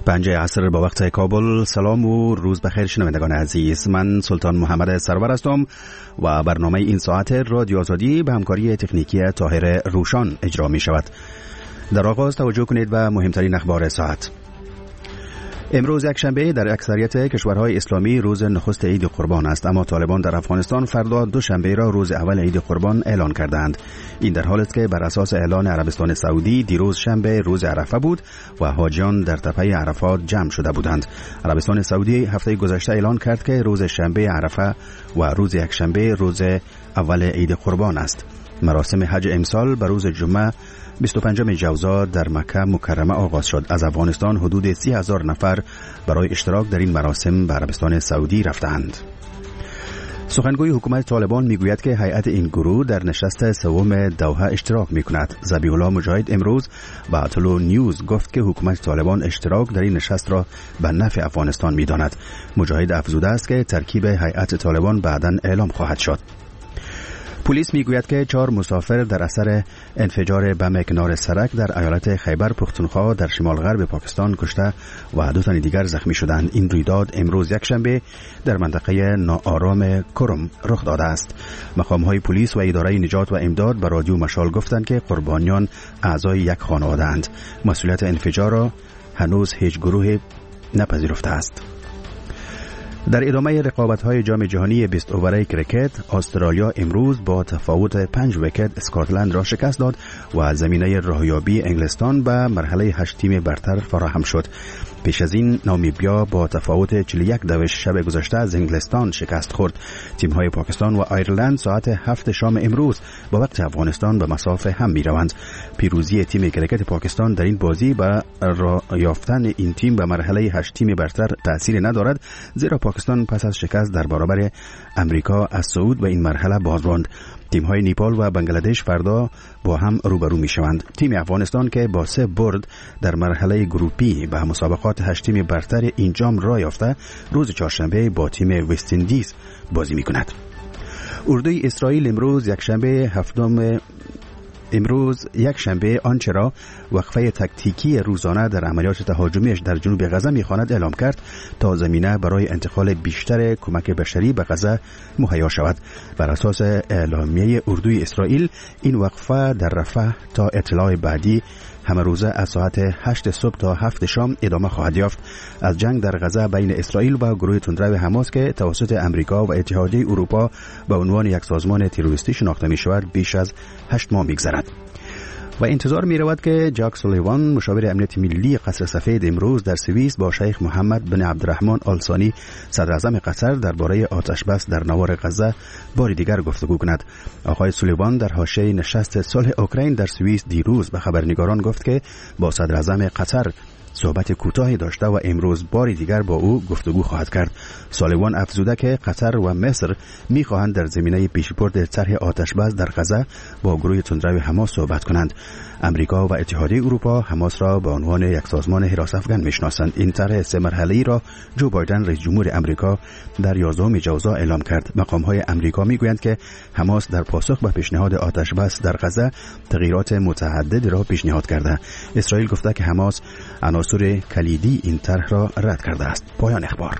5 عصر با وقت کابل. سلام و روز بخیر شنوندگان عزیز، من سلطان محمد سرور هستم و برنامه این ساعت رادیو آزادی به همکاری تکنیکی طاهر روشان اجرا می شود. در آغاز توجه کنید به مهمترین اخبار ساعت. امروز یکشنبه در اکثریت کشورهای اسلامی روز نخست عید قربان است، اما طالبان در افغانستان فردا دوشنبه را روز اول عید قربان اعلان کردند. این در حالی است که بر اساس اعلان عربستان سعودی دیروز شنبه روز عرفه بود و حاجیان در تپه عرفات جمع شده بودند. عربستان سعودی هفته گذشته اعلان کرد که روز شنبه عرفه و روز یکشنبه روز اول عید قربان است. مراسم حج امسال به روز جمعه 25 جوزا در مکه مکرمه آغاز شد. از افغانستان حدود 30,000 نفر برای اشتراک در این مراسم به عربستان سعودی رفتند. سخنگوی حکومت طالبان میگوید که هیئت این گروه در نشست سوم دوحه اشتراک میکند. ذبیح الله مجاهد امروز با طلوع نیوز گفت که حکومت طالبان اشتراک در این نشست را به نفع افغانستان میداند. مجاهد افزوده است که ترکیب هیئت طالبان بعداً اعلام خواهد شد. پلیس میگوید که 4 مسافر در اثر انفجار بم کنار سرک در ایالت خیبر پختونخوا در شمال غرب پاکستان کشته و 2 تن دیگر زخمی شدند. این رویداد امروز یکشنبه در منطقه ناآرام کرم رخ داده است. مقام‌های پلیس و اداره نجات و امداد به رادیو مشال گفتند که قربانیان اعضای یک خانواده اند. مسئولیت انفجار را هنوز هیچ گروه نپذیرفته است. در ادامه رقابت‌های جام جهانی 20 اووره کرکت، استرالیا امروز با تفاوت 5 ویکت اسکاتلند را شکست داد و زمینه راهیابی انگلستان به مرحله 8 تیم برتر فراهم شد. پیش از این نامیبیا با تفاوت 41 دوش شب گذشته از انگلستان شکست خورد. تیم‌های پاکستان و آیرلند ساعت 7 شام امروز با وقت افغانستان به مسافه هم می‌روند. پیروزی تیم کرکت پاکستان در این بازی به یافتن این تیم به مرحله 8 تیم برتر تأثیر ندارد، زیرا پاکستان پس از شکست در برابر امریکا از صعود به این مرحله بازماند. تیم‌های نیپال و بنگلادش فردا با هم روبرو می‌شوند. تیم افغانستان که با 3 برد در مرحله گروپی به مسابقات 8 تیم برتر این جام را یافته، روز چهارشنبه با تیم وست اندیز بازی می‌کند. اردوی اسرائیل امروز یکشنبه آنچه را وقفه تکتیکی روزانه در عملیات تهاجمیش در جنوب غزه می‌خواند اعلام کرد تا زمینه برای انتقال بیشتر کمک بشری به غزه مهیا شود. بر اساس اعلامیه اردوی اسرائیل این وقفه در رفح تا اطلاع بعدی همه روزه از ساعت 8 صبح تا 7 شام ادامه خواهد یافت. از جنگ در غزه بین اسرائیل و گروه تندرو حماس که توسط امریکا و اتحادیه اروپا به عنوان یک سازمان تروریستی شناخته می شود بیش از 8 ماه می‌گذرد و انتظار می رود که جاک سولیوان مشاور امنیت ملی قصر سفید امروز در سوئیس با شیخ محمد بن عبدالرحمن آل ثانی صدر اعظم قطر درباره آتش بس در نوار غزه بار دیگر گفتگو کند. آقای سولیوان در حاشیه نشست صلح اوکراین در سوئیس دیروز به خبرنگاران گفت که با صدر اعظم قطر صحبت کوتاهی داشته و امروز بار دیگر با او گفتگو خواهد کرد. سولیوان افزوده که قطر و مصر می‌خواهند در زمینه پیشبرد طرح آتش بس در غزه با گروه تندرو حماس صحبت کنند. امریکا و اتحادیه اروپا حماس را به عنوان یک سازمان حراس افغان میشناسند. این طرح 3 مرحله‌ای را جو بایدن رئیس جمهور امریکا در 11 جوزا اعلام کرد. مقام‌های امریکا میگویند که حماس در پاسخ به پیشنهاد آتش بس در غزه تغییرات متعددی را پیشنهاد کرده. اسرائیل گفته که حماس عناصر کلیدی این طرح را رد کرده است. پایان اخبار.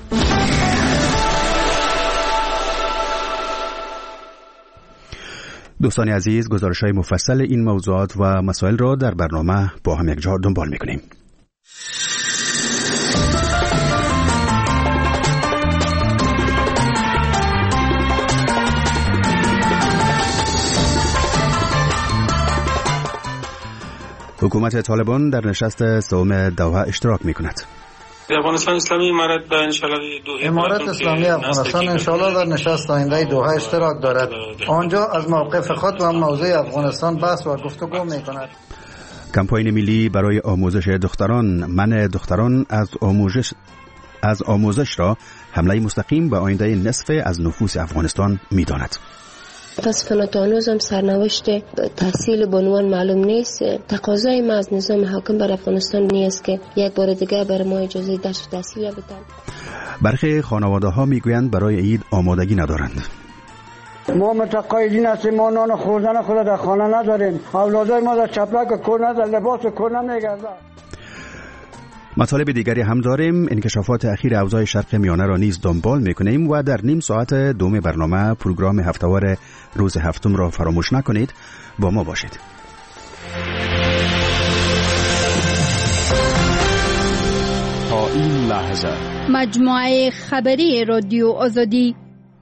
دوستان عزیز، گزارش‌های مفصل این موضوعات و مسائل را در برنامه با هم یکجا دنبال می‌کنیم. حکومت طالبان در نشست سوم دوحه اشتراک می‌کند. افغانستان اسلامی امارت به انشالله امارت اسلامی افغانستان انشالله در نشست آینده دوحه اشتراک دارد. آنجا از موقف خود و موضوع افغانستان بحث و گفتگو می‌کند. کمپاین ملی برای آموزش دختران، منع دختران از آموزش را حمله مستقیم به آینده نصف از نفوس افغانستان می‌داند. متاسفانه تا هنوز هم سرنوشت تحصیل بانوان معلوم نیست. تقاضای ما از نظام حاکم بر افغانستان نیست که یک بار دیگه بر ما اجازه درس و تحصیل بدن. برخی خانواده‌ها میگویند برای عید آمادگی ندارند. ما متقاعدین هستیم، ما نان خوردن خود در خانه نداریم، اولادای ما در چپلک کور ندارن، لباس کور نمیگردن. مطالب دیگری هم داریم. انکشافات اخیر اوضاع شرق میانه را نیز دنبال میکنیم و در نیم ساعت دوم برنامه پروگرام هفته‌وار روز هفتم را فراموش نکنید. با ما باشید. تا این لحظه مجموعه خبری رادیو آزادی.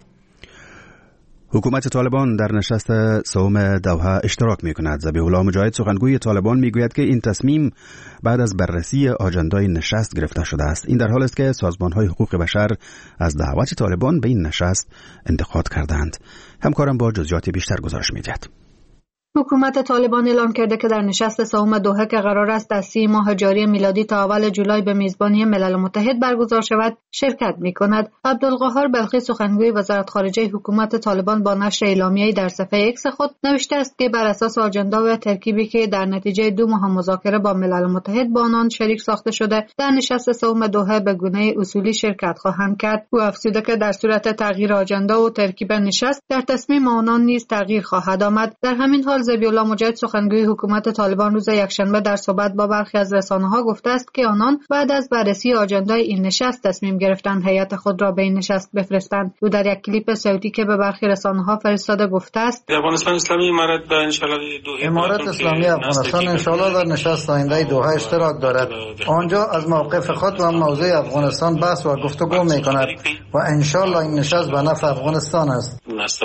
حکومت طالبان در نشست سوم دوحه اشتراک می‌کند. ذبیح الله مجاهد سخنگوی طالبان میگوید که این تصمیم بعد از بررسی آژاندای نشست گرفته شده است. این در حالی است که سازمان‌های حقوق بشر از دعوت طالبان به این نشست انتقاد کردند. همکارم با جزئیات بیشتر گزارش می‌دهد. حکومت طالبان اعلام کرده که در نشست سوم دوحه که قرار است در 30 ماه جاری میلادی تا اول جولای به میزبانی ملل متحد برگزار شود شرکت می‌کند. عبدالقاهر بلخی سخنگوی وزارت خارجه حکومت طالبان با نشر اعلامیه‌ای در صفحه ایکس خود نوشته است که بر اساس آژاندا و ترکیبی که در نتیجه 2 ماه مذاکره با ملل متحد با آنان شریک ساخته شده، در نشست سوم دوحه به گونه اصولی شرکت خواهند کرد. او افزوده که در صورت تغییر آژاندا و ترکیب نشست در تصمیم آنان نیز تغییر خواهد آمد. در همین حال ذبیح الله مجاهد سخنگوی حکومت طالبان روز یکشنبه در صحبت با برخی از رسانه‌ها گفته است که آنان بعد از بررسی آژاندای این نشست تصمیم گرفتند هیئت خود را به این نشست بفرستند. او در یک کلیپ صوتی که به برخی رسانه‌ها فرستاده گفته است: افغانستان اسلامی امارت به انشالله امارت اسلامی افغانستان انشالله در نشست آینده دوحه اشتراک دارد. آنجا از موقف خود و موضوع افغانستان بحث و گفتگو می‌کند و انشالله این نشست به نفع افغانستان است.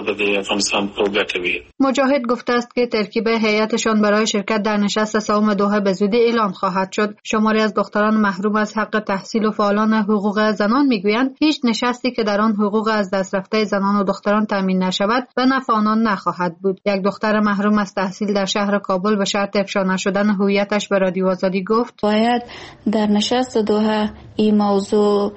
مجاهد گفته است که ترکیب هیئتشان برای شرکت در نشست سوم دوحه به زودی اعلام خواهد شد. شماری از دختران محروم از حق تحصیل و فعالان حقوق زنان میگویند هیچ نشستی که در آن حقوق از دست رفته زنان و دختران تامین نشود به نفع آنان نخواهد بود. یک دختر محروم از تحصیل در شهر کابل به شرط افشا نشدن هویتش به رادیو آزادی گفت: باید در نشست دوحه این موضوع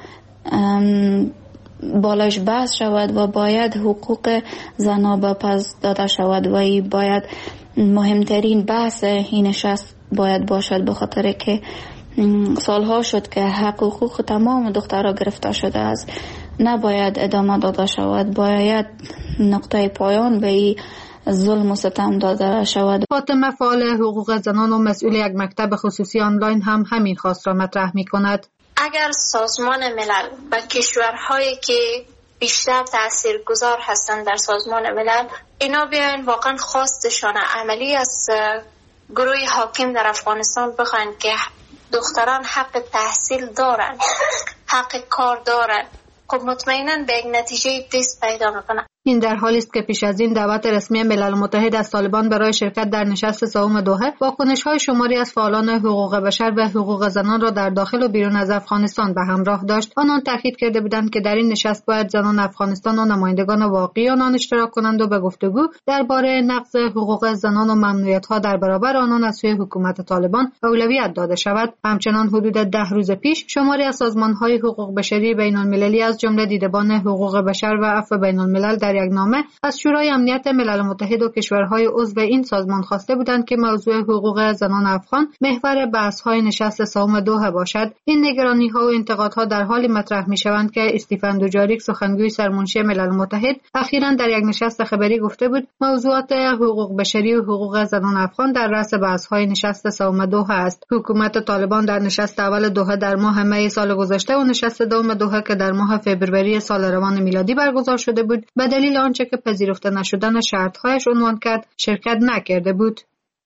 بالاش بحث شود و باید حقوق زنها به پس داده شود و این باید مهمترین بحث این نشست باید باشد، به خاطر که سالها شد که حقوق تمام دخترها گرفته شده است. نباید ادامه داده شود، باید نقطه پایان به این ظلم و ستم داده شود. فاطمه فعال حقوق زنان و مسئول یک مکتب خصوصی آنلاین هم همین خواست را مطرح می کند. اگر سازمان ملل و کشورهایی که بیشتر تاثیرگذار هستند در سازمان ملل اینا بیاین واقعا خواستشان عملی از گروه حاکم در افغانستان بخواین که دختران حق تحصیل دارن، حق کار دارن، خب مطمئنا به یک نتیجه دست پیدا میکنن. این در حالی است که پیش از این دعوت رسمی ملل متحد از طالبان برای شرکت در نشست سوم دوحه واکنش‌های شماری از فعالان حقوق بشر و حقوق زنان را در داخل و بیرون از افغانستان به همراه داشت. آنان تاکید کرده بودند که در این نشست باید زنان افغانستان و نمایندگان واقعی آنان اشتراک کنند و به گفتگو درباره نقض حقوق زنان و ممنوعیت‌ها در برابر آنان از سوی حکومت طالبان اولویت داده شود. همچنان حدود 10 روز پیش شماری از سازمان‌های حقوق بشری بین‌المللی از جمله دیدبان حقوق بشر و عفو بین‌الملل در یک نامه از شورای امنیت ملل متحد و کشورهای عضو این سازمان خواسته بودند که موضوع حقوق زنان افغان محور بحث‌های نشست سوم دوحه باشد. این نگرانی‌ها و انتقادها در حالی مطرح می‌شوند که استیفن دوجاریک سخنگوی سرمنشی ملل متحد اخیراً در یک نشست خبری گفته بود موضوعات حقوق بشری و حقوق زنان افغان در رأس بحث‌های نشست سوم دوحه است. حکومت طالبان در نشست اول دوحه در ماه می سال گذشته و نشست دوم دوحه که در ماه فوریه سال روان میلادی برگزار شده بود به دلیل آنچه که پذیرفته نشدن شرط‌هایش عنوان کرد شرکت نکرده بود.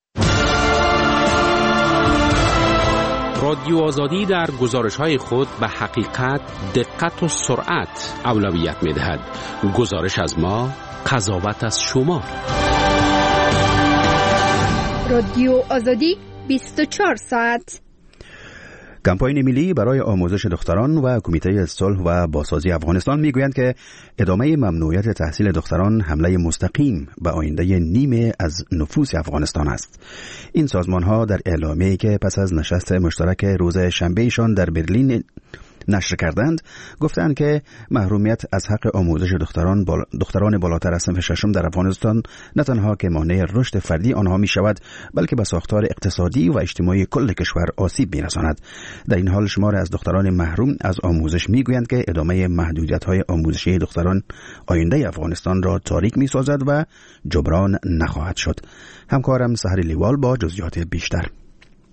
رادیو آزادی در گزارش‌های خود به حقیقت، دقت و سرعت اولویت می‌دهد. گزارش از ما، قضاوت از شما. رادیو آزادی 24 ساعت. کمپاین ملی برای آموزش دختران و کمیته صلح و بازسازی افغانستان میگویند که ادامه ممنوعیت تحصیل دختران حمله مستقیم به آینده نیمه از نفوس افغانستان است. این سازمان‌ها در اعلامیه‌ای که پس از نشست مشترک روز شنبهشان در برلین نشر کردند گفتند که محرومیت از حق آموزش دختران بالاتر از صنف ششم در افغانستان نه تنها که مانع رشد فردی آنها می شود بلکه به ساختار اقتصادی و اجتماعی کل کشور آسیب می رساند. در این حال شمار از دختران محروم از آموزش می گویند که ادامه محدودیت‌های آموزشی دختران آینده افغانستان را تاریک می سازد و جبران نخواهد شد. همکارم سحر لیوال با جزئیات بیشتر.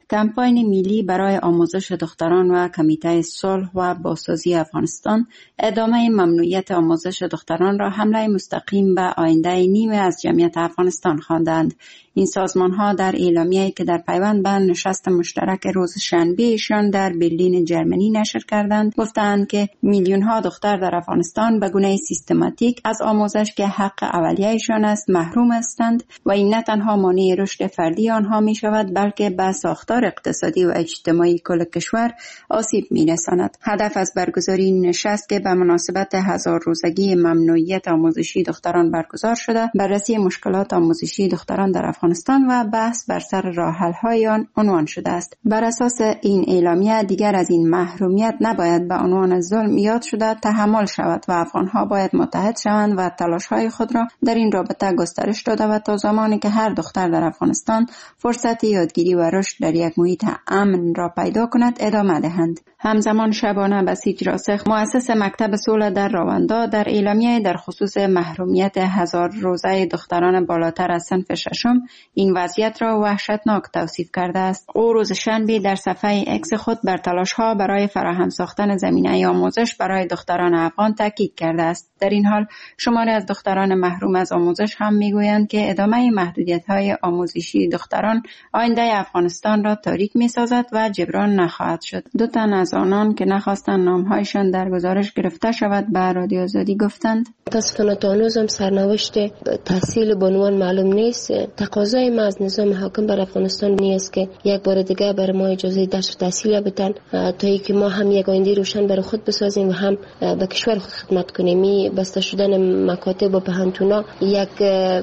کمپاین ملی برای آموزش دختران و کمیته صلح و بازسازی افغانستان ادامه ممنوعیت آموزش دختران را حمله مستقیم به آینده نیمه از جمعیت افغانستان خواندند. این سازمان‌ها در اعلامیه‌ای که در پیوند به نشست مشترک روز شنبه ایشان در برلین جرمنی نشر کردند گفتند که میلیون‌ها دختر در افغانستان به گونه سیستماتیک از آموزش که حق اولیه‌شان است محروم هستند و این نه تنها مانع رشد فردی آنها می‌شود بلکه به ساختار اقتصادی و اجتماعی کل کشور آسیب می‌رساند. هدف از برگزاری این نشست که به مناسبت 1000 روزگی ممنوعیت آموزشی دختران برگزار شده، بررسی مشکلات آموزشی دختران در افغانستان و بحث بر سر راه‌حل‌های آن عنوان شده است. بر اساس این اعلامیه دیگر از این محرومیت نباید به عنوان ظلم یاد شده تحمل شود و افغان‌ها باید متحد شوند و تلاش‌های خود را در این رابطه گسترش داده و تا زمانی که هر دختر در افغانستان فرصت یادگیری و رشد در یک محیط امن را پیدا کند ادامه دهند. همزمان شبانه بسیج راسخ مؤسس مکتب صلح در راوندا در اعلامیه در خصوص محرومیت 1000 روزه دختران بالاتر از صنف ششم این وضعیت را وحشتناک توصیف کرده است. او روز شنبه در صفحه اکس خود بر تلاش‌ها برای فراهم ساختن زمینه آموزش برای دختران افغان تاکید کرده است. در این حال شماری از دختران محروم از آموزش هم میگویند که ادامه محدودیت‌های آموزشی دختران آینده افغانستان را تاریک می‌سازد و جبران نخواهد شد. دو تن از آنان که نخواستند نام‌هایشان در گزارش گرفته شود به رادیو آزادی گفتند متاسفانه تا هنوز هم سرنوشت تحصیل بانوان معلوم نیست. تقاضای ما از نظام حاکم بر افغانستان نیست که یک بار دیگه بر ما اجازه درس و تحصیل بدن تا اینکه ما هم یک آینده روشن برای خود بسازیم و هم به کشور خود خدمت کنیم. بسته شدن مکاتب و پهنتونا یک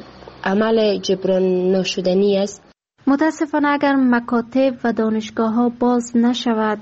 عمل جبران ناشدنی است. متاسفانه اگر مکاتب و دانشگاه ها باز نشود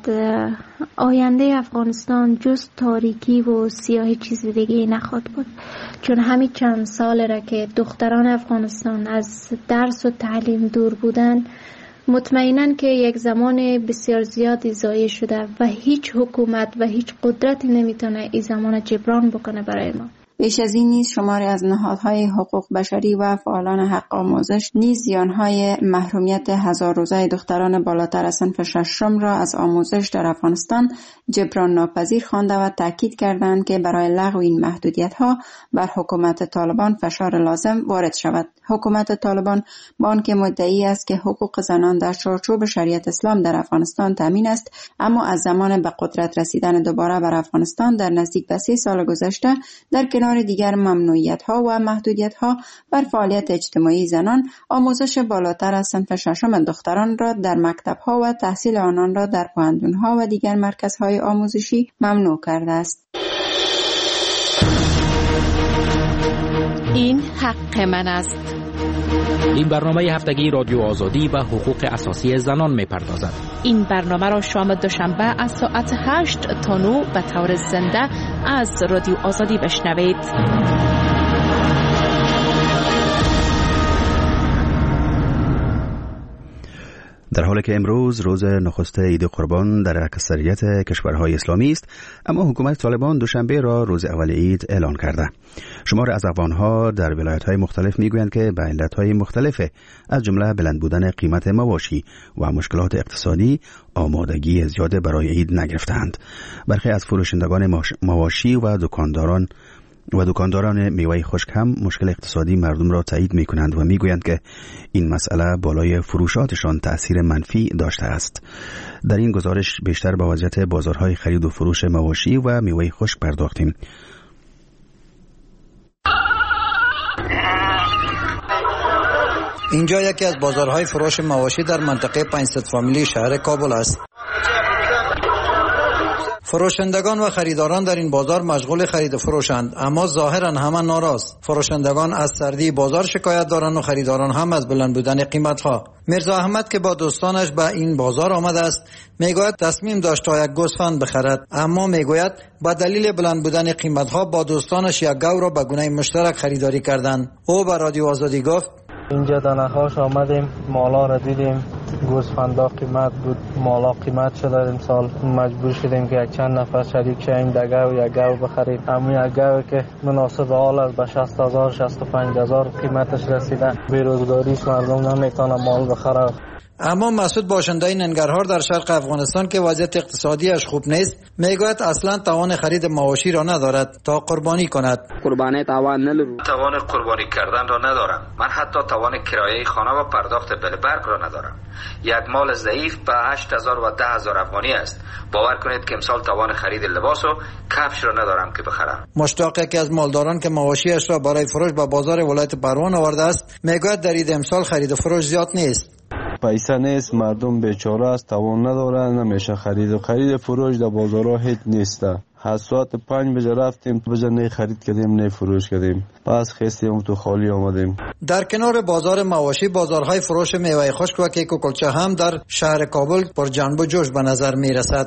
آینده افغانستان جز تاریکی و سیاهی چیز دیگه نخواهد بود، چون همین چند سال را که دختران افغانستان از درس و تعلیم دور بودن مطمئناً که یک زمان بسیار زیادی ضایع شده و هیچ حکومت و هیچ قدرتی نمیتونه این زمان جبران بکنه برای ما. بیش از این نیز شماری از نهادهای حقوق بشری و فعالان حق آموزش نیز زیانهای محرومیت 1000 روزه دختران بالاتر از صنف ششم را از آموزش در افغانستان جبران ناپذیر خوانده و تاکید کردند که برای لغو این محدودیت‌ها بر حکومت طالبان فشار لازم وارد شود. حکومت طالبان با آنکه مدعی است که حقوق زنان در چارچوب شریعت اسلام در افغانستان تامین است، اما از زمان به قدرت رسیدن دوباره بر افغانستان در نزدیک به 3 سال گذشته در کنار دیگر ممنوعیت‌ها و محدودیت‌ها بر فعالیت اجتماعی زنان، آموزش بالاتر از صنف ششم دختران را در مکتب‌ها و تحصیل آنان را در پوهنتون‌ها و دیگر مرکزهای آموزشی ممنوع کرده است. این حق من است. این برنامه هفتگی رادیو آزادی و حقوق اساسی زنان می‌پردازد. این برنامه را شام دوشنبه از ساعت 8 تا 9 به طور زنده از رادیو آزادی بشنوید. در حالی که امروز روز نخست عید قربان در اکثریت کشورهای اسلامی است، اما حکومت طالبان دوشنبه را روز اول عید اعلان کرده. شمار از افغانها در ولایت‌های مختلف میگویند که به علت‌های مختلف از جمله بلند بودن قیمت مواشی و مشکلات اقتصادی آمادگی زیاد برای عید نگرفتند. برخی از فروشندگان مواشی و دکانداران میوه خشک هم مشکل اقتصادی مردم را تایید می کنند و می گویند که این مسئله بالای فروشاتشان تأثیر منفی داشته است. در این گزارش بیشتر به وضعیت بازارهای خرید و فروش مواشی و میوه خشک پرداختیم. اینجا یکی از بازارهای فروش مواشی در منطقه 500 فامیلی شهر کابل است. فروشندگان و خریداران در این بازار مشغول خرید و فروشند، اما ظاهرا همه ناراض. فروشندگان از سردی بازار شکایت دارند و خریداران هم از بلند بودن قیمت‌ها. میرزا احمد که با دوستانش به این بازار آمده است میگوید تصمیم داشت تا یک گوسفند بخرد، اما میگوید با دلیل بلند بودن قیمت‌ها با دوستانش یک گاو را به گونه مشترک خریداری کردند. او به رادیو آزادی گفت اینجا دنخواش آمدیم، مالا را دیدیم، گوسفندا قیمت بود، مالا قیمت شده. امسال مجبور شدیم که یک چند نفر شریک شویم دگه و یک گاو بخریم. اما یک گاو که مناسب حال است به 60,000 65,000 قیمتش رسیده. بیروزگاری است، مردم نمیتونه مال بخره. اما مسعود باشنده ننگرهار در شرق افغانستان که وضعیت اقتصادیش خوب نیست میگوید اصلا توان خرید مواشی را ندارد تا قربانی کند. توان قربانی کردن را ندارم. من حتی توان کرایه خانه و پرداخت بل برق را ندارم. یک مال ضعیف به 8000 و 10000 افغانی است. باور کنید که امسال توان خرید لباس و کفش را ندارم که بخرم. مشتاق یکی از مالداران که مواشیش را برای فروش به بازار ولایت پروان آورده است میگوید در عید امسال خرید و فروش زیاد نیست. پیسه نیست، مردم بیچاره است، توان ندارن، نمیشه خرید فروش در بازارها هیچ نیسته. ساعت 5 بجه رفتیم بجه نه خرید کردیم نه فروش کردیم، پس خستیم تو خالی آمدیم. در کنار بازار مواشی بازارهای فروش میوه خشک و کیک و کلچه هم در شهر کابل پر جنب و جوش به نظر می رسد.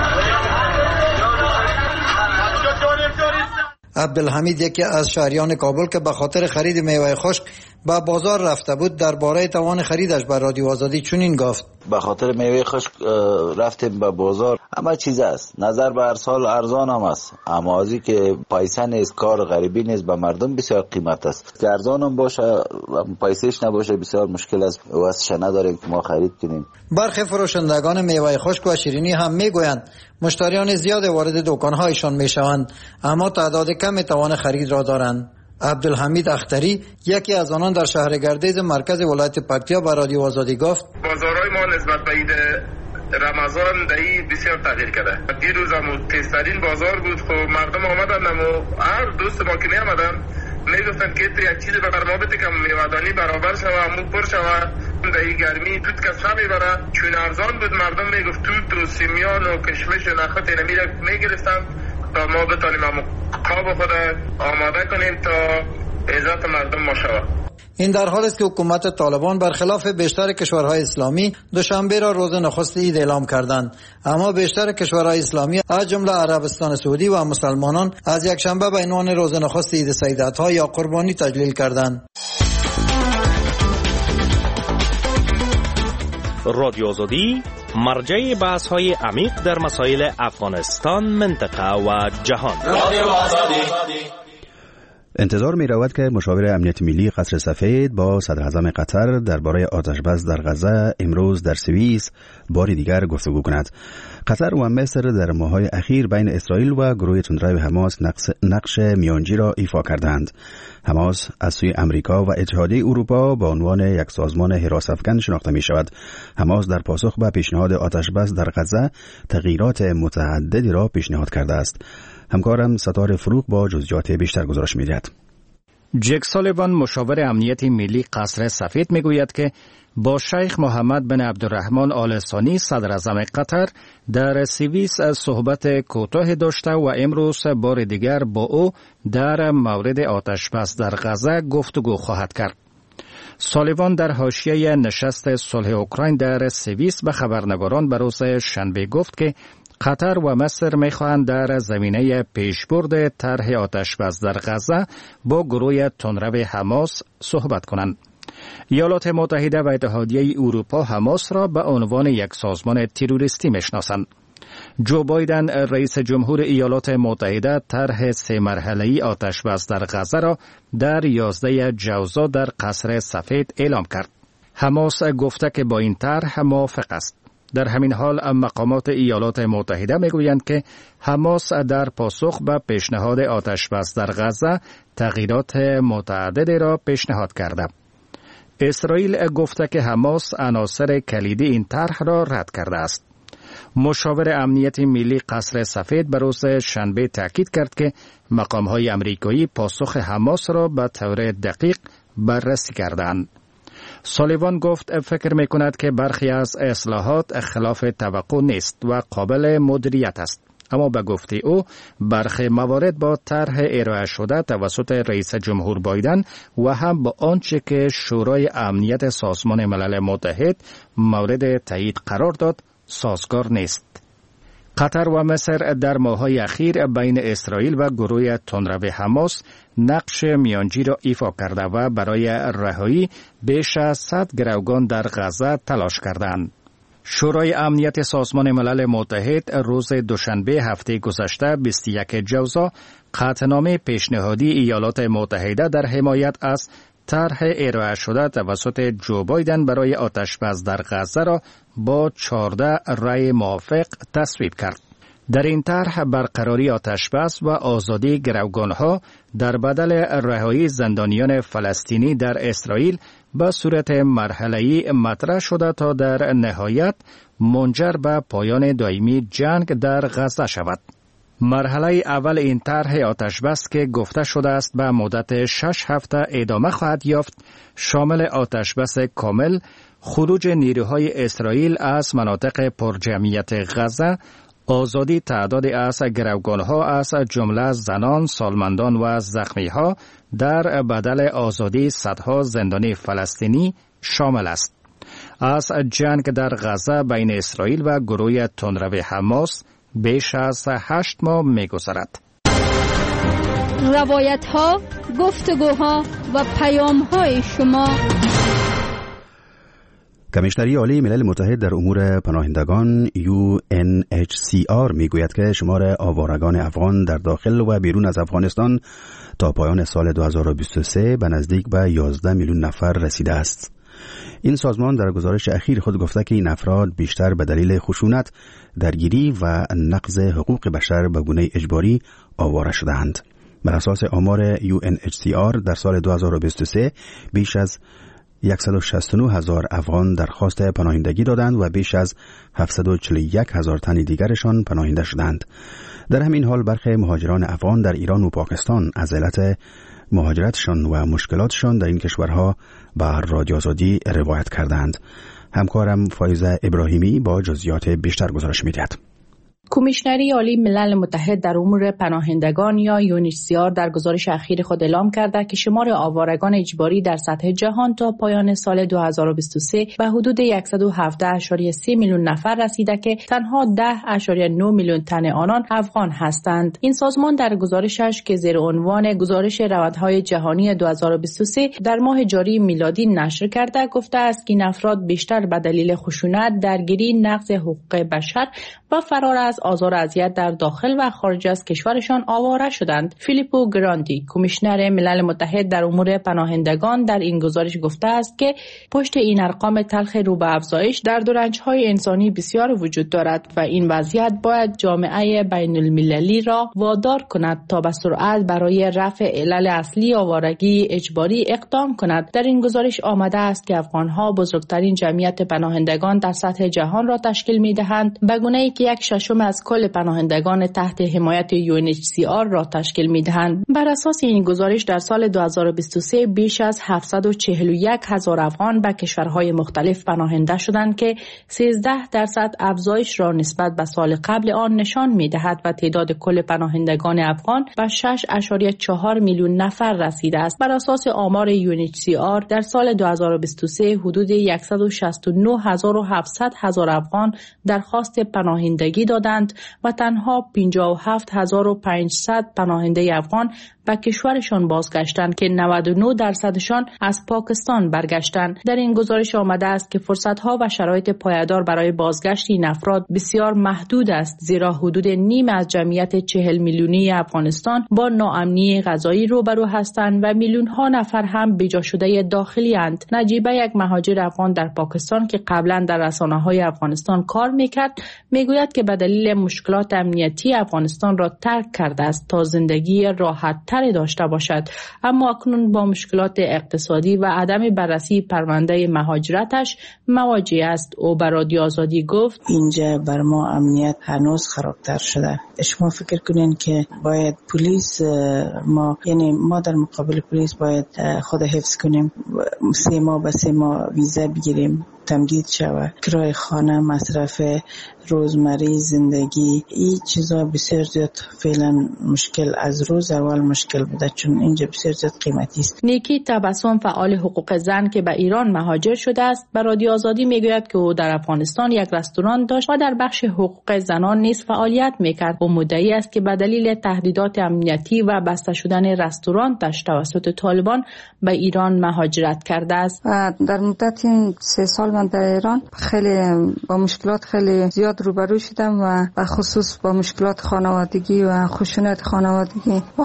عبدالحمید یکی از شهریان کابل که به خاطر خرید میوه خشک به بازار رفته بود درباره توان خریدش بر رادیو آزادی چنین گفت: به خاطر میوه خشک رفتیم به بازار، همه چیز است، نظر به هر سال ارزان هم است، اما ازی که پیسه نیست، کار غریبی نیست، به مردم بسیار قیمت است. که ارزان هم باشه پیسهش نباشه بسیار مشکل است، واسش نداریم که ما خرید کنیم. برخی فروشندگان میوه خشک و شیرینی هم میگویند مشتریان زیاد وارد دکانهایشان میشوند اما تعداد کمی توان خرید را دارند. عبدالحمید اختری یکی از آنان در شهر گردیز مرکز ولایت پکتیا به رادیو آزادی گفت: بازارهای ما نسبت به عید رمضان دایی بسیار تغییر کرده. دیروز هم تیزترین بازار بود، خب مردم آمدن و هر دوست ما که می آمدن میگفتن که یک چیز به ما بده که میوه‌دانی برابر شوه، مو پر شوه، دایی گرمی توت کس میبره. چون ارزان بود مردم میگفت توت و سیمیان و کشمش و نخود اینمی را میگرفتن تا ما بتانیم قاب خود آماده کنیم تا عزت مردم ما شود. این در حال است که حکومت طالبان برخلاف بیشتر کشورهای اسلامی دوشنبه را روز نخست عید اعلام کردند، اما بیشتر کشورهای اسلامی از جمله عربستان سعودی و مسلمانان از یک شنبه به عنوان روز نخست عید سیدت‌ها یا قربانی تجلیل کردند. رادیو آزادی مرجع بحث‌های عمیق در مسائل افغانستان، منطقه و جهان. رادیو آزادی. انتظار می رود که مشاور امنیت ملی قصر سفید با صدر اعظم قطر درباره آتشبس در غزه امروز در سوئیس بار دیگر گفتگو کند. قطر و مصر در ماه‌های اخیر بین اسرائیل و گروه تندروی حماس نقش میانجی را ایفا کردند. حماس از سوی امریکا و اتحادیه اروپا به عنوان یک سازمان حراس‌افکن شناخته می شود. حماس در پاسخ به پیشنهاد آتشبس در غزه تغییرات متعددی را پیشنهاد کرده است. همکارم ستاره فروغ با جزئیات بیشتر گزارش می‌دهد. جک سالیوان مشاور امنیت ملی قصر سفید میگوید که با شیخ محمد بن عبدالرحمن آل ثانی صدر اعظم قطر در سوئیس صحبت کوتاه داشته و امروز بار دیگر با او در مورد آتشبس در غزه گفتگو خواهد کرد. سالیوان در حاشیه نشست صلح اوکراین در سوئیس به خبرنگاران به روز شنبه گفت که قطر و مصر می‌خواهند در زمینه پیشبرد طرح آتشبس در غزه با گروه تندرو حماس صحبت کنند. ایالات متحده و اتحادیه اروپا حماس را به عنوان یک سازمان تروریستی می‌شناسند. جو بایدن رئیس جمهور ایالات متحده طرح 3 مرحله‌ای آتشبس در غزه را در 11 جوزا در قصر سفید اعلام کرد. حماس گفته که با این طرح موافق است. در همین حال مقامات ایالات متحده میگویند که حماس در پاسخ به پیشنهاد آتشبس در غزه تغییرات متعددی را پیشنهاد کرده. اسرائیل گفته که حماس عناصر کلیدی این طرح را رد کرده است. مشاور امنیت ملی قصر سفید به روز شنبه تاکید کرد که مقام‌های آمریکایی پاسخ حماس را به طور دقیق بررسی کردند. سالیوان گفت فکر می‌کند که برخی از اصلاحات خلاف توقع نیست و قابل مدیریت است، اما به گفته او برخی موارد با طرح ارائه شده توسط رئیس جمهور بایدن و هم با آنچه که شورای امنیت سازمان ملل متحد مورد تایید قرار داد سازگار نیست. قطر و مصر در ماه‌های اخیر بین اسرائیل و گروه تندرو حماس نقش میانجی را ایفا کرده و برای رهایی بیش از 100 گروگان در غزه تلاش کردند. شورای امنیت سازمان ملل متحد روز دوشنبه هفته گذشته 21 جوزا قطعنامه پیشنهادی ایالات متحده در حمایت از طرح ارائه شده توسط جو بایدن برای آتشبس در غزه را با 14 رأی موافق تصویب کرد. در این طرح برقراری آتشبس و آزادی گروگانها در بدل رهایی زندانیان فلسطینی در اسرائیل به صورت مرحله‌ای مطرح شده تا در نهایت منجر به پایان دائمی جنگ در غزه شود. مرحله اول این طرح آتشبس که گفته شده است به مدت 6 هفته ادامه خواهد یافت، شامل آتشبس کامل، خروج نیروهای اسرائیل از مناطق پرجمعیت غزه، آزادی تعدادی از گروگانها از جمله زنان، سالمندان و زخمیها در بدل آزادی صدها زندانی فلسطینی شامل است. از جنگ در غزه بین اسرائیل و گروه تندرو حماس بیش از 8 ماه می‌گذرد. روایت‌ها، گفتگوها و پیام‌های شما. کمیشنری عالی ملل متحد در امور پناهندگان UNHCR میگوید که شمار آوارگان افغان در داخل و بیرون از افغانستان تا پایان سال 2023 به نزدیک به 11 میلیون نفر رسیده است. این سازمان در گزارش اخیر خود گفته که این افراد بیشتر به دلیل خشونت، درگیری و نقض حقوق بشر به گونه اجباری آواره شده‌اند. بر اساس آمار UNHCR در سال 2023 بیش از 169,000 افغان درخواست پناهندگی دادند و بیش از 741,000 تن دیگرشان پناهنده شدند. در همین حال برخی مهاجران افغان در ایران و پاکستان از علت مهاجرتشان و مشکلاتشان در این کشورها به رادیو آزادی روایت کردند. همکارم فایزه ابراهیمی با جزئیات بیشتر گزارش می‌دهد. کمیشنری عالی ملل متحد در امور پناهندگان یا UNHCR در گزارش اخیر خود اعلام کرده که شمار آوارگان اجباری در سطح جهان تا پایان سال 2023 به حدود 117.3 میلیون نفر رسیده که تنها 10.9 میلیون تن آنان افغان هستند. این سازمان در گزارشش که زیر عنوان گزارش روندهای جهانی 2023 در ماه جاری میلادی نشر کرده گفته است که این افراد بیشتر به دلیل خشونت، درگیری، نقض حقوق بشر و فرار از آزار و اذیت در داخل و خارج از کشورشان آواره شدند. فیلیپو گراندی، کمیشنر ملل متحد در امور پناهندگان، در این گزارش گفته است که پشت این ارقام تلخ رو به افزایش درد و رنج‌های انسانی بسیار وجود دارد و این وضعیت باید جامعه بین المللی را وادار کند تا به سرعت برای رفع علل اصلی آوارگی اجباری اقدام کند. در این گزارش آمده است که افغان‌ها بزرگترین جمعیت پناهندگان در سطح جهان را تشکیل می‌دهند، به گونه‌ای که 1/6 از کل پناهندگان تحت حمایت UNHCR را تشکیل می‌دهند. بر اساس این گزارش در سال 2023 بیش از 741,000 افغان به کشورهای مختلف پناهنده شدند که 13% افزایش را نسبت به سال قبل آن نشان می‌دهد و تعداد کل پناهندگان افغان به 6.4 میلیون نفر رسیده است. بر اساس آمار UNHCR در سال 2023 حدود 169,700 افغان درخواست پناهندگی دادند و تنها 57,500 پناهنده افغان به کشورشان بازگشتند که 99% از پاکستان برگشتند. در این گزارش آمده است که فرصت‌ها و شرایط پایدار برای بازگشت این افراد بسیار محدود است، زیرا حدود نیم از جمعیت 40 میلیونی افغانستان با ناامنی غذایی روبرو هستند و میلیون‌ها نفر هم بیجا شده داخلی اند. نجیبه، یک مهاجر افغان در پاکستان که قبلا در رسانه‌های افغانستان کار می‌کرد، میگوید که به دلیل مشکلات امنیتی افغانستان را ترک کرده است تا زندگی راحت داشته باشد، اما اکنون با مشکلات اقتصادی و عدم بررسی پرونده مهاجرتش مواجه است. او به رادیو آزادی گفت: اینجا بر ما امنیت هنوز خرابتر شده. شما فکر کنین که باید پلیس ما در مقابل پلیس باید خود حفظ کنیم، 3 ماه به 3 ماه ویزا بگیریم، تمدید شود، کرای خانه، مصرف روزمره زندگی، این چیزا بسیار زیاد فعلا مشکل، از روز اول مشکل بوده چون اینجا بسیار زیاد قیمتی است. نیکی تبسم، فعال حقوق زن که به ایران مهاجر شده است، به رادیو آزادی میگوید که او در افغانستان یک رستوران داشت و در بخش حقوق زنان نیز فعالیت میکرد. او مدعی است که به دلیل تهدیدات امنیتی و بسته شدن رستورانش توسط طالبان به ایران مهاجرت کرده است. در مدت این 3 سال من در ایران خیلی با مشکلات خیلی زیاد روبرو شدم و خصوص با مشکلات خانوادگی و خشونت خانوادگی. واقعا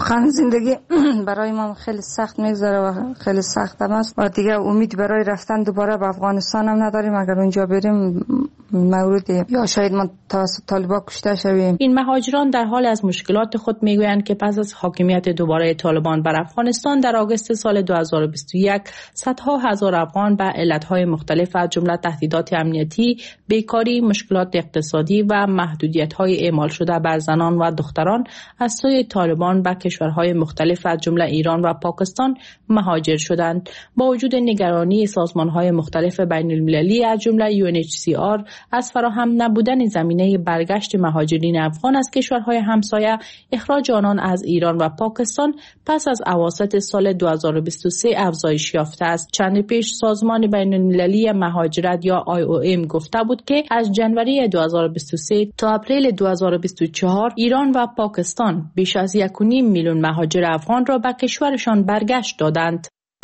زندگی برای ما خیلی سخت میگذره و خیلی سخت هم است و دیگه امید برای رفتن دوباره به افغانستان هم نداریم. اگر اونجا بریم مورد یا شاید ما توسط طالبان کشته شویم. این مهاجران در حال از مشکلات خود میگویند که پس از حاکمیت دوباره طالبان بر افغانستان در آگوست سال 2021 صدها هزار افغان به علتهای مختلف از جمله تهدیدات امنیتی، بیکاری، مشکلات اقتصادی و محدودیت‌های اعمال شده بر زنان و دختران از سوی طالبان به کشورهای مختلف از جمله ایران و پاکستان مهاجر شدند. با وجود نگرانی سازمان‌های مختلف بین‌المللی از جمله UNHCR از فراهم نبودن زمینه برگشت مهاجرین افغان از کشورهای همسایه، اخراج آنان از ایران و پاکستان پس از اواسط سال 2023 افزایش یافته است. چند پیش سازمان بین‌المللی مهاجرت یا IOM گفته بود که از جنوری 2023 تا اپریل 2024 ایران و پاکستان بیش از 1.5 میلیون مهاجر افغان را به کشورشان برگشت دادند.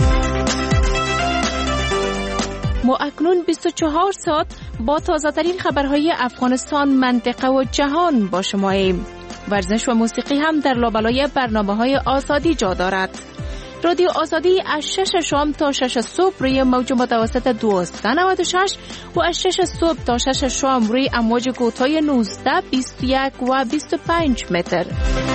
ما اکنون 24 ساعت با تازه‌ترین خبرهای افغانستان، منطقه و جهان با شماییم. ورزش و موسیقی هم در لابلای برنامه‌های آزادی جا دارد. رادیو آزادی از 6 شام تا 6 صبح روی موج متوسط 1296 و از 6 صبح تا 6 شام روی امواج کوتاه 19، 21 و 25 متر.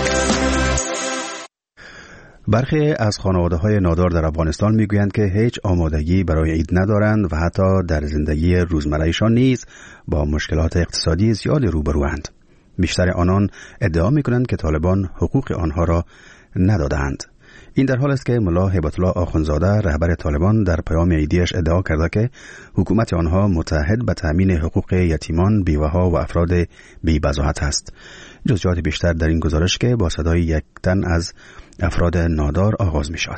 برخی از خانواده‌های نادار در افغانستان میگویند که هیچ آمادگی برای عید ندارند و حتی در زندگی روزمره‌شان نیز با مشکلات اقتصادی زیادی روبروند. بیشتر آنان ادعا میکنند که طالبان حقوق آنها را ندادند. این در حال است که ملا هیبت الله آخوندزاده رهبر طالبان در پیام عیدیش ادعا کرده که حکومت آنها متحد به تامین حقوق یتیمان، بیوه‌ها و افراد بی‌بضاعت است. جزئیات بیشتر در این گزارش که با صدای یک تن از افراد نادار آغاز می شود.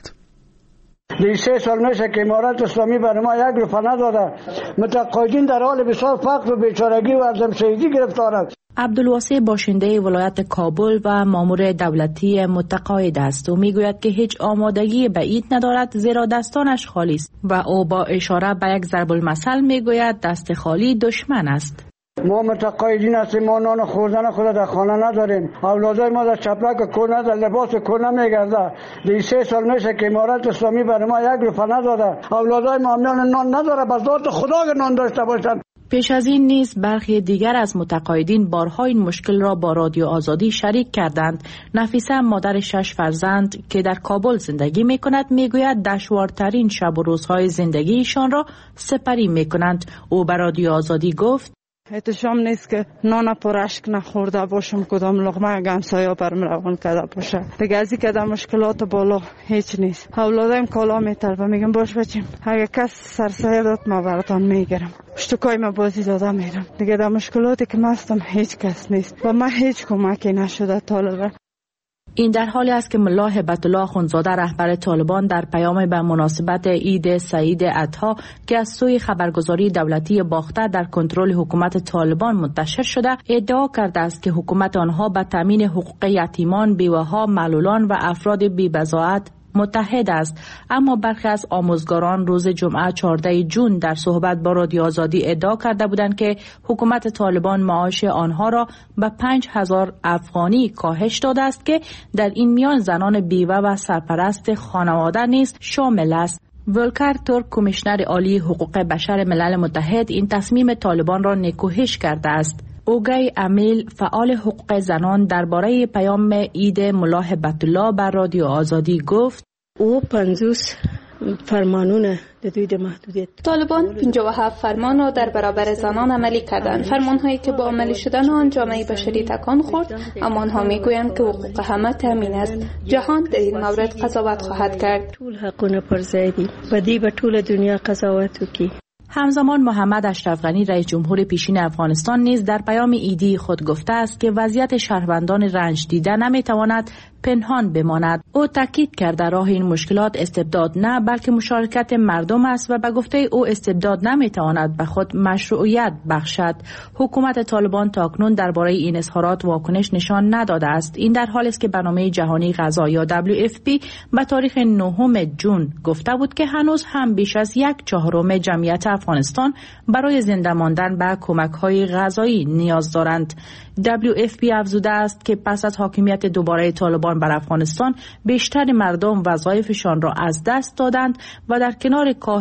3 سال میشه که امارت اسلامی بر ما 1 روپیه نداده. متقاعدین در حال بسیار فقر و بیچارگی و عدم‌شهیدی گرفتارند. عبدالواسع باشنده ولایت کابل و مامور دولتی متقاعد است. او میگوید که هیچ آمادگی به عید ندارد زیرا دستانش خالی است و او با اشاره به یک ضرب المثل میگوید دست خالی دشمن است. ما متقاعدین هستیم، ما نان خوردن خود در خانه نداریم، اولادای ما در چپلک کور نداره، لباس کور نمیگرده. 3 سال میشه که امارت اسلامی برای ما 1 روپیه نداده. اولادای ما نان نداره، بس ذات خدا نان داشته باشند. پیش از این نیز برخی دیگر از متقاعدین بارها این مشکل را با رادیو آزادی شریک کردند. نفیسه مادر 6 فرزند که در کابل زندگی می کند می گوید دشوارترین شب و روزهای زندگیشان را سپری می کنند. او به رادیو آزادی گفت احتشام نیست که نان پرشک نخورده باشم، کدام لقمه گمسایا برم روان کرده باشه. دیگه ازی که در مشکلات بالا هیچ نیست. اولادایم کالا میطلبه، میگم باش بچیم اگه کس سرسایه داد ما براتان میگیرم، اشتکای ما بازی داده میرم. دیگه در مشکلاتی که مستم هیچ کس نیست و من هیچ کمکی نشده طالبه. این در حالی است که ملا هیبت الله آخوندزاده رهبر طالبان در پیام به مناسبت عید سعید اضحی که از سوی خبرگزاری دولتی باخته در کنترل حکومت طالبان منتشر شده ادعا کرده است که حکومت آنها به تامین حقوق یتیمان، بیوه‌ها، معلولان و افراد بی‌بضاعت متحد است. اما برخی از آموزگاران روز جمعه 14 جون در صحبت با رادیو آزادی ادعا کرده بودند که حکومت طالبان معاش آنها را به 5000 افغانی کاهش داده است که در این میان زنان بیوه و سرپرست خانواده نیز شامل است. ولکر ترک، کمیشنر عالی حقوق بشر ملل متحد، این تصمیم طالبان را نکوهش کرده است. اوگای امیل، فعال حقوق زنان، درباره پیام عید ملا هیبت الله بر رادیو آزادی گفت او 50 فرمانونه دوی محدودیت طالبان 57 فرمان را در برابر زنان عملی کردند. فرمانهایی که با عملی شدن آن جامعه بشری تکان خورد، اما آنها میگویند که حقوق همه تامین است. جهان در این مورد قضاوت خواهد کرد. طول حقونه پر زیدی بدی به طول دنیا قضاوت وکړي. همزمان محمد اشرف غنی رئیس جمهور پیشین افغانستان نیز در پیام عیدی خود گفته است که وضعیت شهروندان رنج دیده نمیتواند پنهان بماند. او تاکید کرده راه این مشکلات استبداد نه بلکه مشارکت مردم است و به گفته او استبداد نمیتواند به خود مشروعیت بخشد. حکومت طالبان تاکنون درباره این اظهارات واکنش نشان نداده است. این در حالی است که برنامه جهانی غذا یا WFP به تاریخ 9 جون گفته بود که هنوز هم بیش از 1/4 جمعیت افغانستان برای زنده ماندن به کمک‌های غذایی نیاز دارند. WFP افزوده است که پس از حاکمیت دوباره طالبان بر افغانستان بیشتر مردم وظایفشان را از دست دادند و در کنار